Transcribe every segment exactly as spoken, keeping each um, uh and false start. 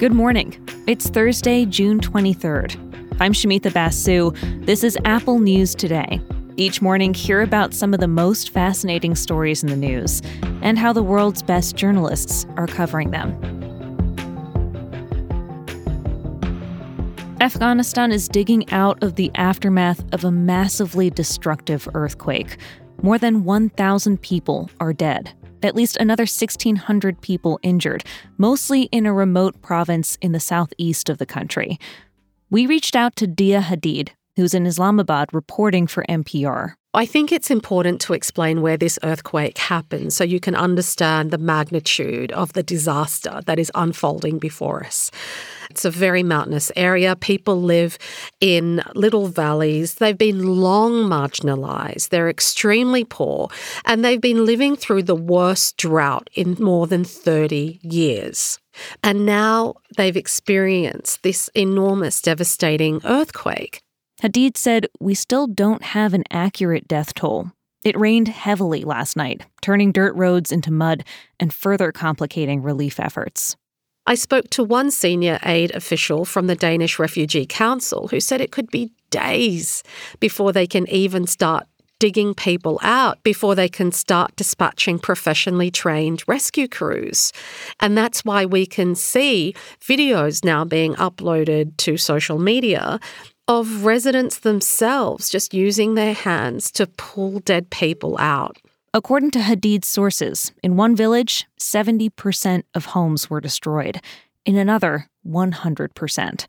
Good morning. It's Thursday, June twenty-third. I'm Shamitha Basu. This is Apple News Today. Each morning, hear about some of the most fascinating stories in the news and how the world's best journalists are covering them. Afghanistan is digging out of the aftermath of a massively destructive earthquake. More than one thousand people are dead. At least another sixteen hundred people injured, mostly in a remote province in the southeast of the country. We reached out to Dia Hadid, who's in Islamabad reporting for N P R. I think it's important to explain where this earthquake happened so you can understand the magnitude of the disaster that is unfolding before us. It's a very mountainous area. People live in little valleys. They've been long marginalised. They're extremely poor, and they've been living through the worst drought in more than thirty years. And now they've experienced this enormous, devastating earthquake. Hadid said, "We still don't have an accurate death toll. It rained heavily last night, turning dirt roads into mud and further complicating relief efforts." I spoke to one senior aid official from the Danish Refugee Council who said it could be days before they can even start digging people out, before they can start dispatching professionally trained rescue crews. And that's why we can see videos now being uploaded to social media of residents themselves just using their hands to pull dead people out. According to Hadid's sources, in one village, seventy percent of homes were destroyed. In another, one hundred percent.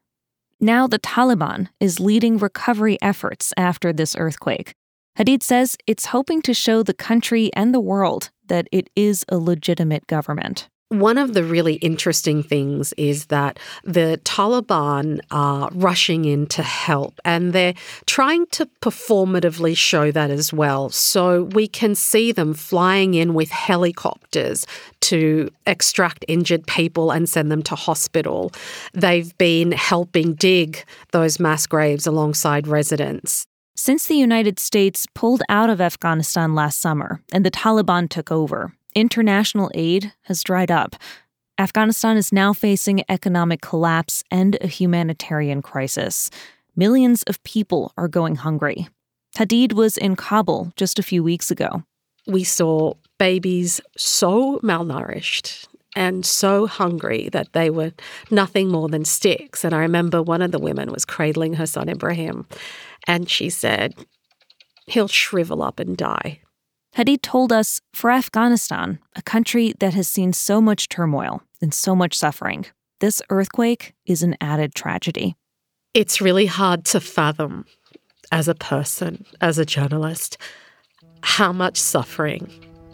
Now the Taliban is leading recovery efforts after this earthquake. Hadid says it's hoping to show the country and the world that it is a legitimate government. One of the really interesting things is that the Taliban are rushing in to help, and they're trying to performatively show that as well. So we can see them flying in with helicopters to extract injured people and send them to hospital. They've been helping dig those mass graves alongside residents. Since the United States pulled out of Afghanistan last summer and the Taliban took over, international aid has dried up. Afghanistan is now facing economic collapse and a humanitarian crisis. Millions of people are going hungry. Hadid was in Kabul just a few weeks ago. We saw babies so malnourished and so hungry that they were nothing more than sticks. And I remember one of the women was cradling her son Ibrahim, and she said, "He'll shrivel up and die." Hadid told us, for Afghanistan, a country that has seen so much turmoil and so much suffering, this earthquake is an added tragedy. It's really hard to fathom, as a person, as a journalist, how much suffering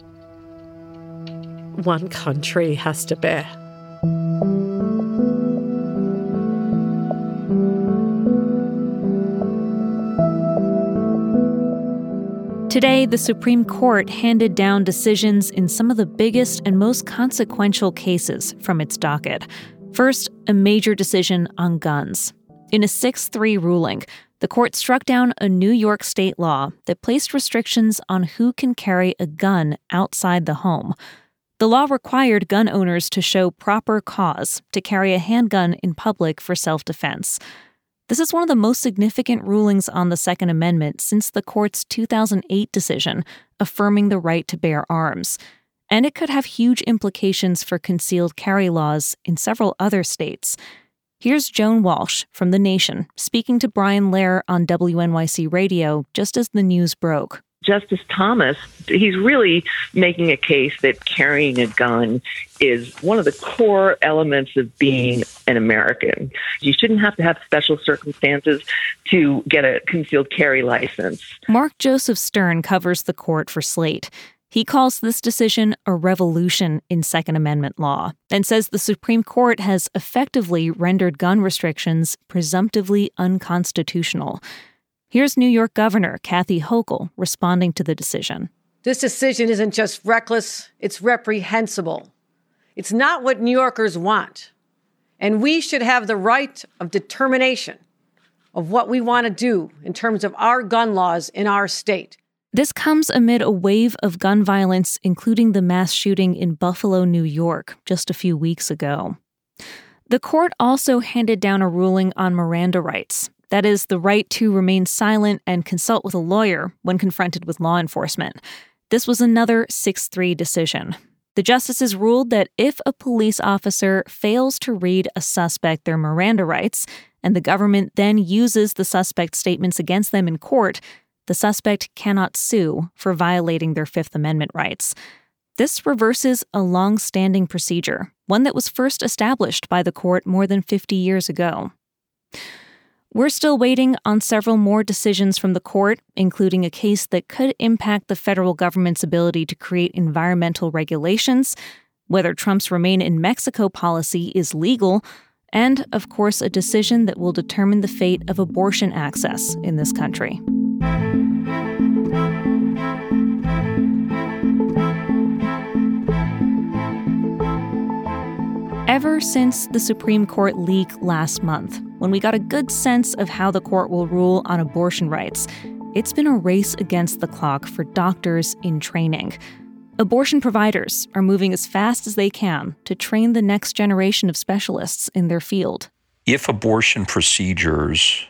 one country has to bear. Today, the Supreme Court handed down decisions in some of the biggest and most consequential cases from its docket. First, a major decision on guns. In a six three ruling, the court struck down a New York state law that placed restrictions on who can carry a gun outside the home. The law required gun owners to show proper cause to carry a handgun in public for self-defense. This is one of the most significant rulings on the Second Amendment since the court's two thousand eight decision affirming the right to bear arms. And it could have huge implications for concealed carry laws in several other states. Here's Joan Walsh from The Nation speaking to Brian Lehrer on W N Y C Radio just as the news broke. Justice Thomas, he's really making a case that carrying a gun is one of the core elements of being an American. You shouldn't have to have special circumstances to get a concealed carry license. Mark Joseph Stern covers the court for Slate. He calls this decision a revolution in Second Amendment law and says the Supreme Court has effectively rendered gun restrictions presumptively unconstitutional. Here's New York Governor Kathy Hochul responding to the decision. This decision isn't just reckless, it's reprehensible. It's not what New Yorkers want. And we should have the right of determination of what we want to do in terms of our gun laws in our state. This comes amid a wave of gun violence, including the mass shooting in Buffalo, New York, just a few weeks ago. The court also handed down a ruling on Miranda rights. That is, the right to remain silent and consult with a lawyer when confronted with law enforcement. This was another six three decision. The justices ruled that if a police officer fails to read a suspect their Miranda rights, and the government then uses the suspect's statements against them in court, the suspect cannot sue for violating their Fifth Amendment rights. This reverses a long-standing procedure, one that was first established by the court more than fifty years ago. We're still waiting on several more decisions from the court, including a case that could impact the federal government's ability to create environmental regulations, whether Trump's Remain in Mexico policy is legal, and, of course, a decision that will determine the fate of abortion access in this country. Ever since the Supreme Court leak last month, when we got a good sense of how the court will rule on abortion rights, it's been a race against the clock for doctors in training. Abortion providers are moving as fast as they can to train the next generation of specialists in their field. If abortion procedures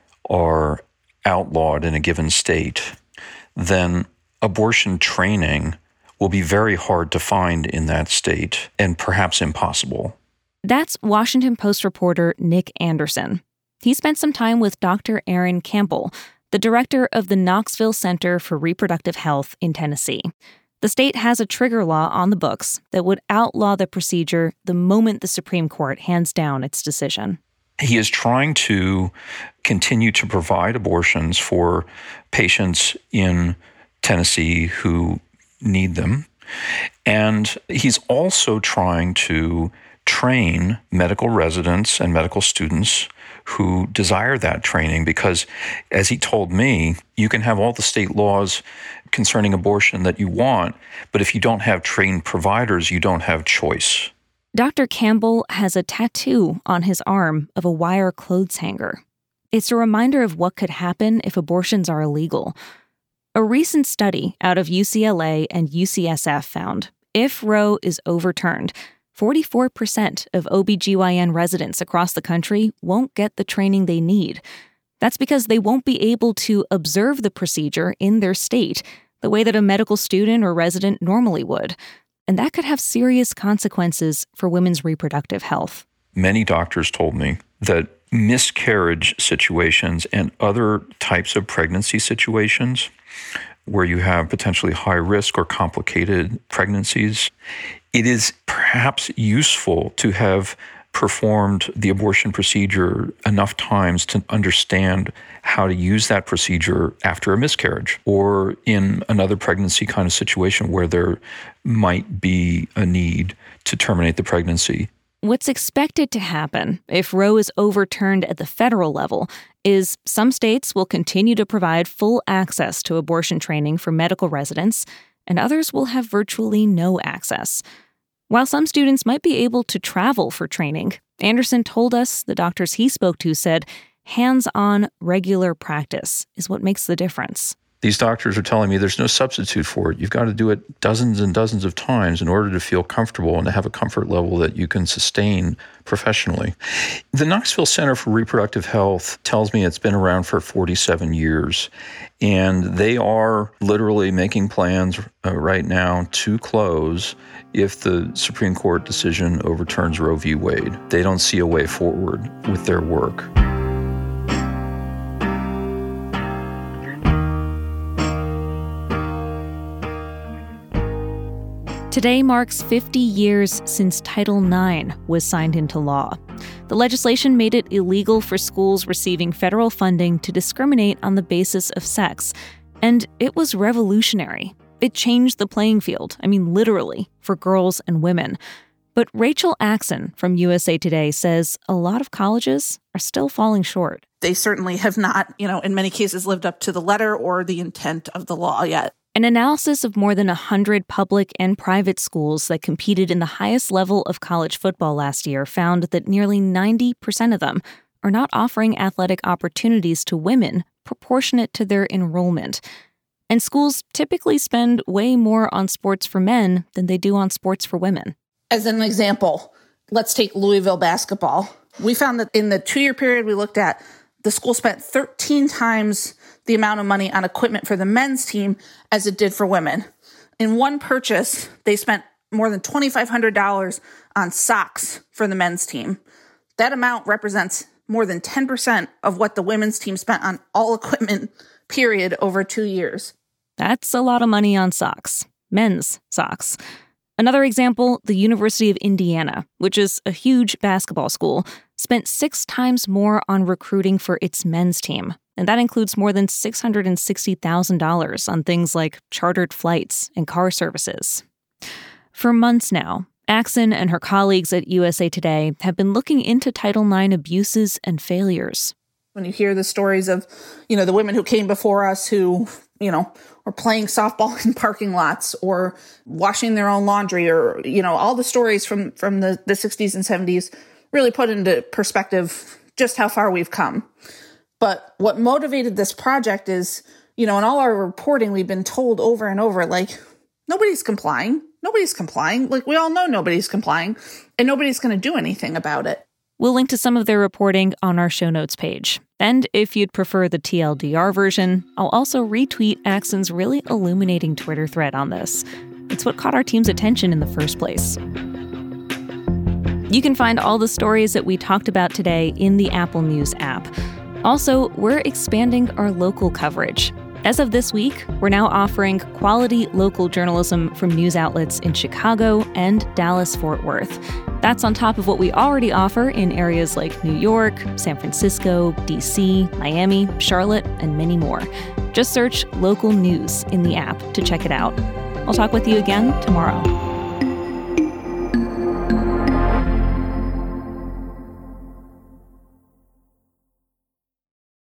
are outlawed in a given state, then abortion training will be very hard to find in that state and perhaps impossible. That's Washington Post reporter Nick Anderson. He spent some time with Doctor Erin Campbell, the director of the Knoxville Center for Reproductive Health in Tennessee. The state has a trigger law on the books that would outlaw the procedure the moment the Supreme Court hands down its decision. He is trying to continue to provide abortions for patients in Tennessee who need them. And he's also trying to train medical residents and medical students who desire that training because, as he told me, you can have all the state laws concerning abortion that you want, but if you don't have trained providers, you don't have choice. Doctor Campbell has a tattoo on his arm of a wire clothes hanger. It's a reminder of what could happen if abortions are illegal. A recent study out of U C L A and U C S F found if Roe is overturned, forty-four percent of O B G Y N residents across the country won't get the training they need. That's because they won't be able to observe the procedure in their state the way that a medical student or resident normally would. And that could have serious consequences for women's reproductive health. Many doctors told me that miscarriage situations and other types of pregnancy situations where you have potentially high risk or complicated pregnancies, it is perhaps useful to have performed the abortion procedure enough times to understand how to use that procedure after a miscarriage or in another pregnancy kind of situation where there might be a need to terminate the pregnancy. What's expected to happen if Roe is overturned at the federal level is some states will continue to provide full access to abortion training for medical residents, and others will have virtually no access. While some students might be able to travel for training, Anderson told us the doctors he spoke to said hands-on regular practice is what makes the difference. These doctors are telling me there's no substitute for it. You've got to do it dozens and dozens of times in order to feel comfortable and to have a comfort level that you can sustain professionally. The Knoxville Center for Reproductive Health tells me it's been around for forty-seven years, and they are literally making plans uh, right now to close if the Supreme Court decision overturns Roe v. Wade. They don't see a way forward with their work. Today marks fifty years since Title nine was signed into law. The legislation made it illegal for schools receiving federal funding to discriminate on the basis of sex. And it was revolutionary. It changed the playing field, I mean literally, for girls and women. But Rachel Axon from U S A Today says a lot of colleges are still falling short. They certainly have not, you know, in many cases lived up to the letter or the intent of the law yet. An analysis of more than one hundred public and private schools that competed in the highest level of college football last year found that nearly ninety percent of them are not offering athletic opportunities to women proportionate to their enrollment. And schools typically spend way more on sports for men than they do on sports for women. As an example, Let's take Louisville basketball. We found that in the two-year period we looked at, the school spent thirteen times the amount of money on equipment for the men's team as it did for women. In one purchase, they spent more than twenty-five hundred dollars on socks for the men's team. That amount represents more than ten percent of what the women's team spent on all equipment, period, over two years. That's a lot of money on socks. Men's socks. Another example, the University of Indiana, which is a huge basketball school, spent six times more on recruiting for its men's team. And that includes more than six hundred sixty thousand dollars on things like chartered flights and car services. For months now, Axson and her colleagues at U S A Today have been looking into Title nine abuses and failures. When you hear the stories of, you know, the women who came before us who, you know, were playing softball in parking lots or washing their own laundry or, you know, all the stories from, from the, the sixties and seventies really put into perspective just how far we've come. But what motivated this project is, you know, in all our reporting, we've been told over and over, like, nobody's complying. Nobody's complying. Like, we all know nobody's complying, and nobody's going to do anything about it. We'll link to some of their reporting on our show notes page. And if you'd prefer the T L D R version, I'll also retweet Axson's really illuminating Twitter thread on this. It's what caught our team's attention in the first place. You can find all the stories that we talked about today in the Apple News app. Also, we're expanding our local coverage. As of this week, we're now offering quality local journalism from news outlets in Chicago and Dallas-Fort Worth. That's on top of what we already offer in areas like New York, San Francisco, D C, Miami, Charlotte, and many more. Just search local news in the app to check it out. I'll talk with you again tomorrow.